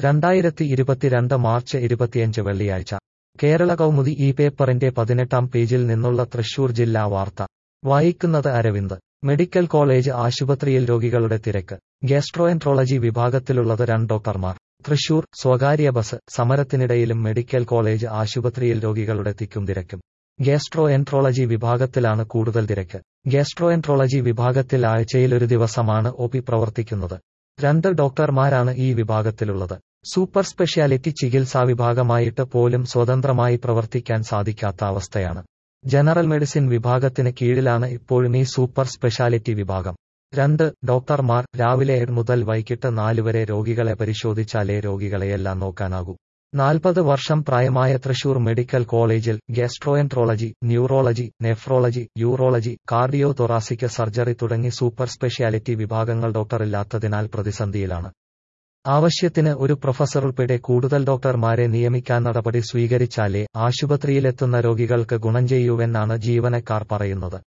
2022 March 25 വെള്ളിയാഴ്ച കേരള കൗമുദി ഈ പേപ്പറിന്റെ 18-ാം പേജിൽ നിന്നുള്ള തൃശൂർ ജില്ലാ വാർത്ത വായിക്കുന്നത് അരവിന്ദ്. മെഡിക്കൽ കോളേജ് ആശുപത്രിയിൽ രോഗികളുടെ തിരക്ക്. ഗ്യാസ്ട്രോഎൻട്രോളജി വിഭാഗത്തിലുള്ളത് 2 ഡോക്ടർമാർ. തൃശൂർ. സ്വകാര്യ ബസ് സമരത്തിനിടയിലും മെഡിക്കൽ കോളേജ് ആശുപത്രിയിൽ രോഗികളുടെ തിക്കും തിരക്കും. ഗ്യാസ്ട്രോഎൻട്രോളജി വിഭാഗത്തിലാണ് കൂടുതൽ തിരക്ക്. ഗ്യാസ്ട്രോഎൻട്രോളജി വിഭാഗത്തിൽ ആഴ്ചയിൽ ഒരു ദിവസമാണ് ഒപി പ്രവർത്തിക്കുന്നത്. 2 ഡോക്ടർമാരാണ് ഈ വിഭാഗത്തിലുള്ളത്. സൂപ്പർ സ്പെഷ്യാലിറ്റി ചികിത്സാ വിഭാഗമായിട്ട് പോലും സ്വതന്ത്രമായി പ്രവർത്തിക്കാൻ സാധിക്കാത്ത അവസ്ഥയാണ്. ജനറൽ മെഡിസിൻ വിഭാഗത്തിന് കീഴിലാണ് ഇപ്പോഴും ഈ സൂപ്പർ സ്പെഷ്യാലിറ്റി വിഭാഗം. 2 ഡോക്ടർമാർ രാവിലെ 7 മുതൽ വൈകിട്ട് 4 വരെ രോഗികളെ പരിശോധിച്ചാലേ രോഗികളെയെല്ലാം നോക്കാനാകൂ. 40 വർഷം പ്രായമായ തൃശൂർ മെഡിക്കൽ കോളേജിൽ gastroenterology, neurology, nephrology, urology, cardio thoracic surgery തുടങ്ങി സൂപ്പർ സ്പെഷ്യാലിറ്റി വിഭാഗങ്ങൾ ഡോക്ടറില്ലാത്തതിനാൽ പ്രതിസന്ധിയിലാണ്. ആവശ്യത്തിന് ഒരു പ്രൊഫസർ ഉൾപ്പെടെ കൂടുതൽ ഡോക്ടർമാരെ നിയമിക്കാൻ നടപടി സ്വീകരിച്ചാലേ ആശുപത്രിയിലെത്തുന്ന രോഗികൾക്ക് ഗുണം ചെയ്യൂവെന്നാണ് ജീവനക്കാർ പറയുന്നത്.